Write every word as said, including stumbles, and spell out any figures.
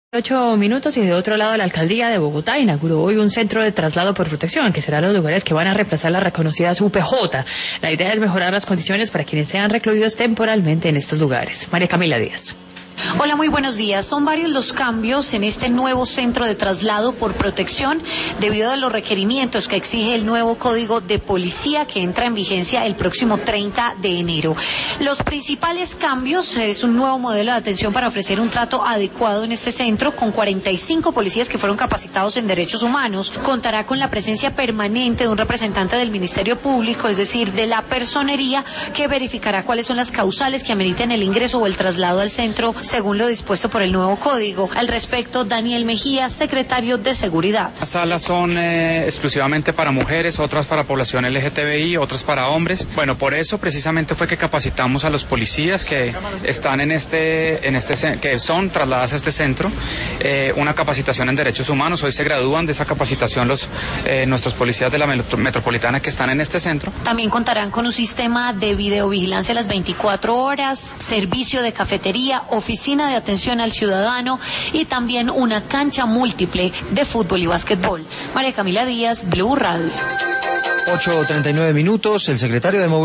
Ocho minutos y de otro lado la alcaldía de Bogotá inauguró hoy un centro de traslado por protección que será los lugares que van a reemplazar las reconocidas U P J. La idea es mejorar las condiciones para quienes sean recluidos temporalmente en estos lugares. María Camila Díaz. Hola, muy buenos días. Son varios los cambios en este nuevo centro de traslado por protección debido a los requerimientos que exige el nuevo Código de Policía que entra en vigencia el próximo treinta de enero. Los principales cambios es un nuevo modelo de atención para ofrecer un trato adecuado en este centro con cuarenta y cinco policías que fueron capacitados en derechos humanos. Contará con la presencia permanente de un representante del Ministerio Público, es decir, de la personería, que verificará cuáles son las causales que ameriten el ingreso o el traslado al centro según lo dispuesto por el nuevo código. Al respecto, Daniel Mejía, secretario de Seguridad. Las salas son eh, exclusivamente para mujeres, otras para población L G T B I, otras para hombres. Bueno, por eso precisamente fue que capacitamos a los policías que están en este, en este, que son trasladados a este centro, eh, una capacitación en derechos humanos. Hoy se gradúan de esa capacitación los eh, nuestros policías de la metro, metropolitana que están en este centro. También contarán con un sistema de videovigilancia a las veinticuatro horas, servicio de cafetería, oficina de atención al ciudadano y también una cancha múltiple de fútbol y básquetbol. María Camila Díaz, Blue Radio. ocho treinta y nueve minutos, el secretario de Movilidad